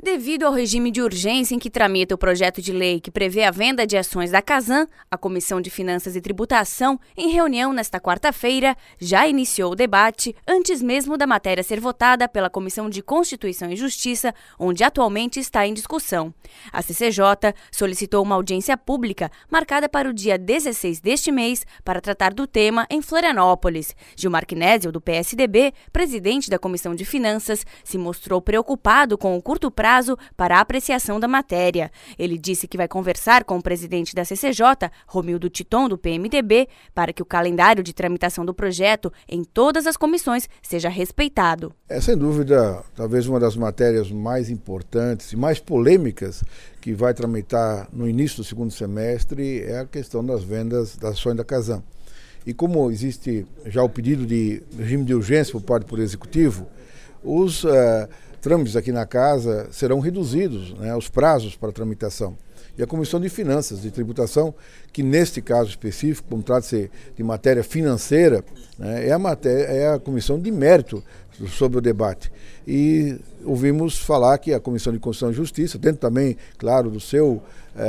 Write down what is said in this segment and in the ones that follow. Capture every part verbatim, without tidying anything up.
Devido ao regime de urgência em que tramita o projeto de lei que prevê a venda de ações da Casan, a Comissão de Finanças e Tributação, em reunião nesta quarta-feira, já iniciou o debate antes mesmo da matéria ser votada pela Comissão de Constituição e Justiça, onde atualmente está em discussão. A C C J solicitou uma audiência pública marcada para o dia dezesseis deste mês para tratar do tema em Florianópolis. Gilmar Knezil, do P S D B, presidente da Comissão de Finanças, se mostrou preocupado com o curto prazo para a apreciação da matéria. Ele disse que vai conversar com o presidente da C C J, Romildo Titon, do P M D B, para que o calendário de tramitação do projeto em todas as comissões seja respeitado. É sem dúvida, talvez uma das matérias mais importantes e mais polêmicas que vai tramitar no início do segundo semestre é a questão das vendas das ações da Casan. E como existe já o pedido de regime de urgência por parte do Executivo, os uh, trâmites aqui na casa serão reduzidos, né, os prazos para tramitação. E a Comissão de Finanças e Tributação, que neste caso específico, como trata-se de matéria financeira, né, é, a matéria, é a comissão de mérito sobre o debate. E ouvimos falar que a Comissão de Constituição e Justiça, dentro também, claro, do seu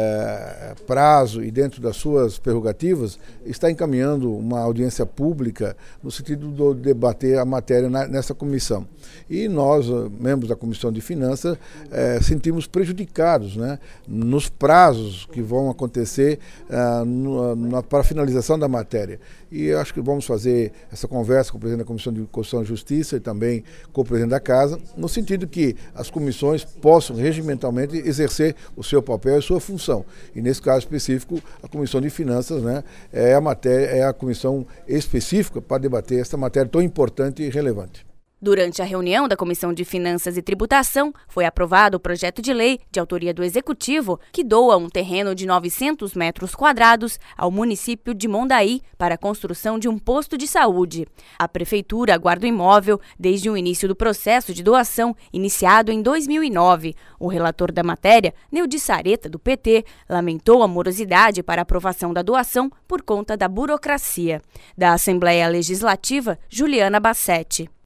é, prazo e dentro das suas prerrogativas, está encaminhando uma audiência pública no sentido de debater a matéria na, nessa comissão. E nós, membros da Comissão de Finanças, é, sentimos prejudicados, né, nos prazos que vão acontecer é, no, na, para a finalização da matéria. E acho que vamos fazer essa conversa com o presidente da Comissão de Constituição e Justiça e também com o presidente da Casa, no sentido que as comissões possam regimentalmente exercer o seu papel e sua função. E nesse caso específico, a Comissão de Finanças, né, é a matéria, é a comissão específica para debater esta matéria tão importante e relevante. Durante a reunião da Comissão de Finanças e Tributação, foi aprovado o projeto de lei de autoria do Executivo que doa um terreno de novecentos metros quadrados ao município de Mondaí para a construção de um posto de saúde. A Prefeitura aguarda o imóvel desde o início do processo de doação, iniciado em dois mil e nove. O relator da matéria, Neudi Sareta, do P T, lamentou a morosidade para a aprovação da doação por conta da burocracia. Da Assembleia Legislativa, Juliana Bassetti.